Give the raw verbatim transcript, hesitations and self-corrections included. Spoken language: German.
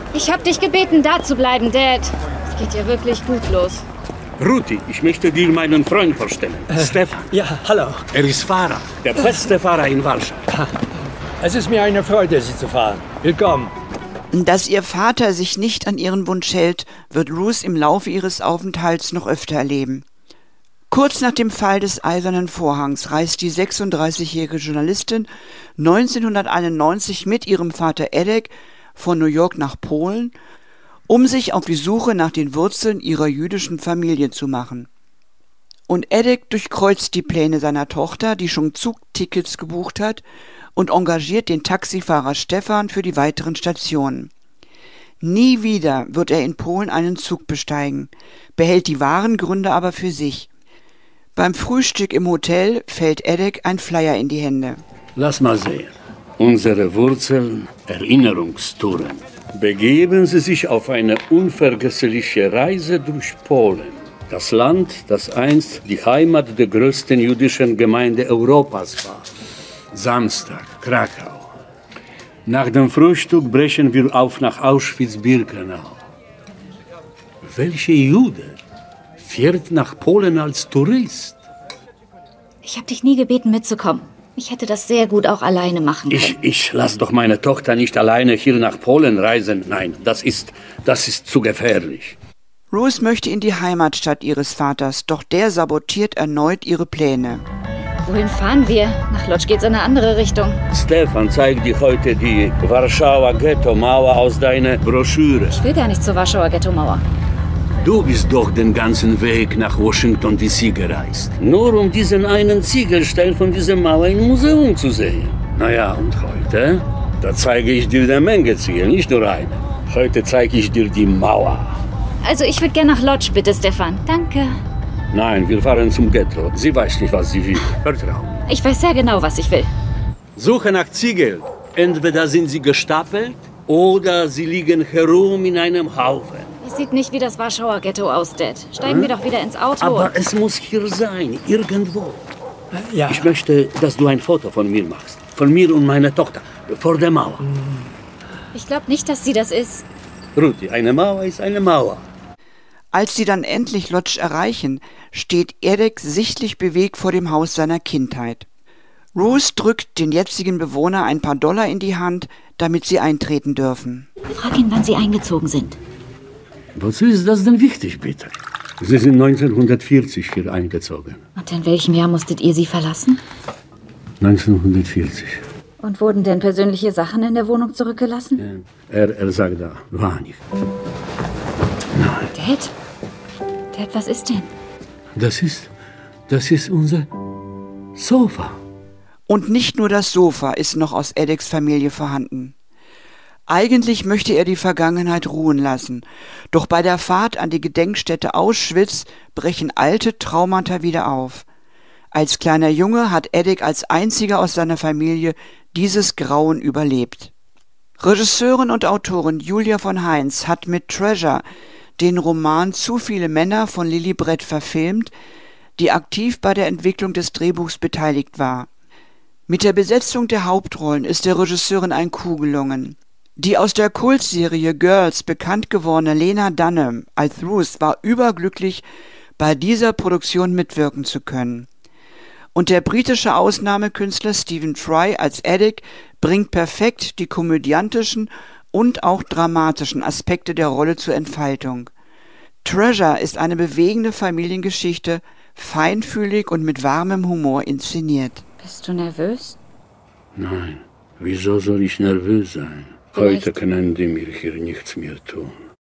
Ich hab dich gebeten, da zu bleiben, Dad. Es geht ja wirklich gut los. Ruti, ich möchte dir meinen Freund vorstellen. Äh, Stefan. Ja, hallo. Er ist Fahrer, der beste Fahrer in Warschau. Es ist mir eine Freude, Sie zu fahren. Willkommen. Dass ihr Vater sich nicht an ihren Wunsch hält, wird Ruth im Laufe ihres Aufenthalts noch öfter erleben. Kurz nach dem Fall des Eisernen Vorhangs reist die sechsunddreißigjährige Journalistin neunzehnhunderteinundneunzig mit ihrem Vater Edek von New York nach Polen, um sich auf die Suche nach den Wurzeln ihrer jüdischen Familie zu machen. Und Edek durchkreuzt die Pläne seiner Tochter, die schon Zugtickets gebucht hat, und engagiert den Taxifahrer Stefan für die weiteren Stationen. Nie wieder wird er in Polen einen Zug besteigen, behält die wahren Gründe aber für sich. Beim Frühstück im Hotel fällt Edek ein Flyer in die Hände. Lass mal sehen. Unsere Wurzeln, Erinnerungstouren. Begeben Sie sich auf eine unvergessliche Reise durch Polen. Das Land, das einst die Heimat der größten jüdischen Gemeinde Europas war. Samstag, Krakau. Nach dem Frühstück brechen wir auf nach Auschwitz-Birkenau. Welcher Jude fährt nach Polen als Tourist? Ich habe dich nie gebeten, mitzukommen. Ich hätte das sehr gut auch alleine machen können. Ich, ich lasse doch meine Tochter nicht alleine hier nach Polen reisen. Nein, das ist, das ist zu gefährlich. Ruth möchte in die Heimatstadt ihres Vaters, doch der sabotiert erneut ihre Pläne. Wohin fahren wir? Nach Lodz geht's in eine andere Richtung. Stefan zeigt dir heute die Warschauer Ghetto-Mauer aus deiner Broschüre. Ich will gar nicht zur Warschauer Ghetto-Mauer. Du bist doch den ganzen Weg nach Washington D C gereist. Nur um diesen einen Ziegelstein von dieser Mauer im Museum zu sehen. Naja, und heute? Da zeige ich dir eine Menge Ziegel, nicht nur eine. Heute zeige ich dir die Mauer. Also ich würde gerne nach Lodz, bitte, Stefan. Danke. Nein, wir fahren zum Ghetto. Sie weiß nicht, was sie will. Vertrau. Ich weiß sehr genau, was ich will. Suche nach Ziegeln. Entweder sind sie gestapelt oder sie liegen herum in einem Haufen. Es sieht nicht wie das Warschauer Ghetto aus, Dad. Steigen hm? wir doch wieder ins Auto. Aber es muss hier sein, irgendwo. Ja. Ich möchte, dass du ein Foto von mir machst. Von mir und meiner Tochter. Vor der Mauer. Ich glaube nicht, dass sie das ist. Ruti, eine Mauer ist eine Mauer. Als sie dann endlich Lodz erreichen, steht Edek sichtlich bewegt vor dem Haus seiner Kindheit. Ruth drückt den jetzigen Bewohner ein paar Dollar in die Hand, damit sie eintreten dürfen. Frag ihn, wann sie eingezogen sind. Wozu ist das denn wichtig, bitte? Sie sind neunzehnhundertvierzig hier eingezogen. Und in welchem Jahr musstet ihr sie verlassen? neunzehnhundertvierzig. Und wurden denn persönliche Sachen in der Wohnung zurückgelassen? Er, er sagt da, war nicht. Nein. Dad? Dad, was ist denn? Das ist, das ist unser Sofa. Und nicht nur das Sofa ist noch aus Edeks Familie vorhanden. Eigentlich möchte er die Vergangenheit ruhen lassen, doch bei der Fahrt an die Gedenkstätte Auschwitz brechen alte Traumata wieder auf. Als kleiner Junge hat Edek als einziger aus seiner Familie dieses Grauen überlebt. Regisseurin und Autorin Julia von Heinz hat mit Treasure den Roman Zu viele Männer von Lili Brett verfilmt, die aktiv bei der Entwicklung des Drehbuchs beteiligt war. Mit der Besetzung der Hauptrollen ist der Regisseurin ein Coup gelungen. Die aus der Kultserie Girls bekannt gewordene Lena Dunham als Ruth war überglücklich, bei dieser Produktion mitwirken zu können. Und der britische Ausnahmekünstler Stephen Fry als Edek bringt perfekt die komödiantischen und auch dramatischen Aspekte der Rolle zur Entfaltung. Treasure ist eine bewegende Familiengeschichte, feinfühlig und mit warmem Humor inszeniert. Bist du nervös? Nein, wieso soll ich nervös sein? Heute können die mir hier nichts mehr tun.